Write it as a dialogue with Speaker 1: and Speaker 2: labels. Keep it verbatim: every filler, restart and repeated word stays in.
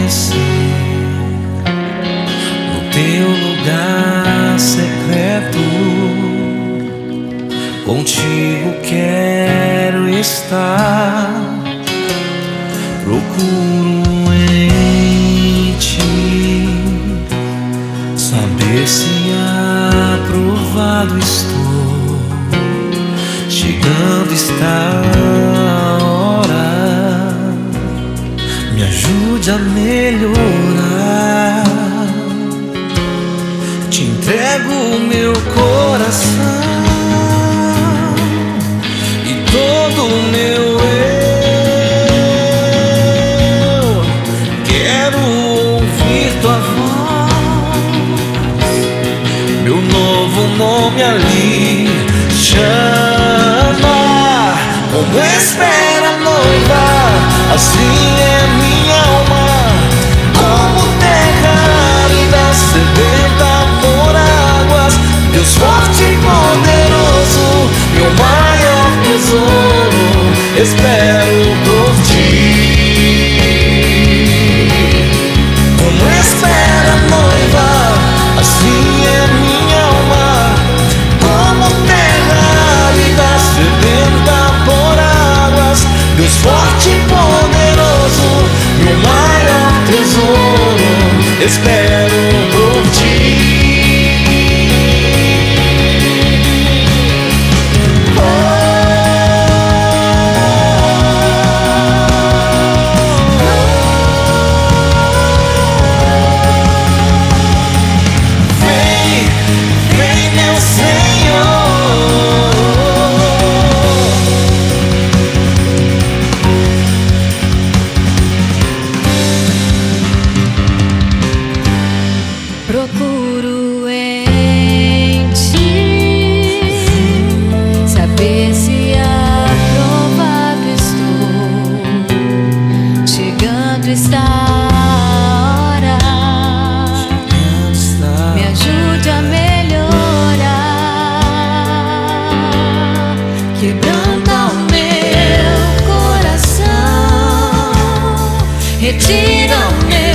Speaker 1: adormecer no teu lugar secreto. Contigo quero estar, procuro em ti saber se aprovado estou. Chegando está a hora, me ajude a melhorar. Te entrego o meu coração e todo o meu eu. Quero ouvir tua voz, meu novo nome ali chama. Como espera a noiva, assim é minha alma. Como terra árida, sedenta por águas. Deus forte e poderoso, meu maior tesouro, espero por ti. Como espera a noiva, assim é minha alma. Como terra árida, sedenta por águas. Deus forte e poderoso, meu maior tesouro, espero por ti.
Speaker 2: Procuro em ti saber se aprovado estou. Chegando está a hora, me ajude a melhorar. Quebranta o meu coração, retira o meu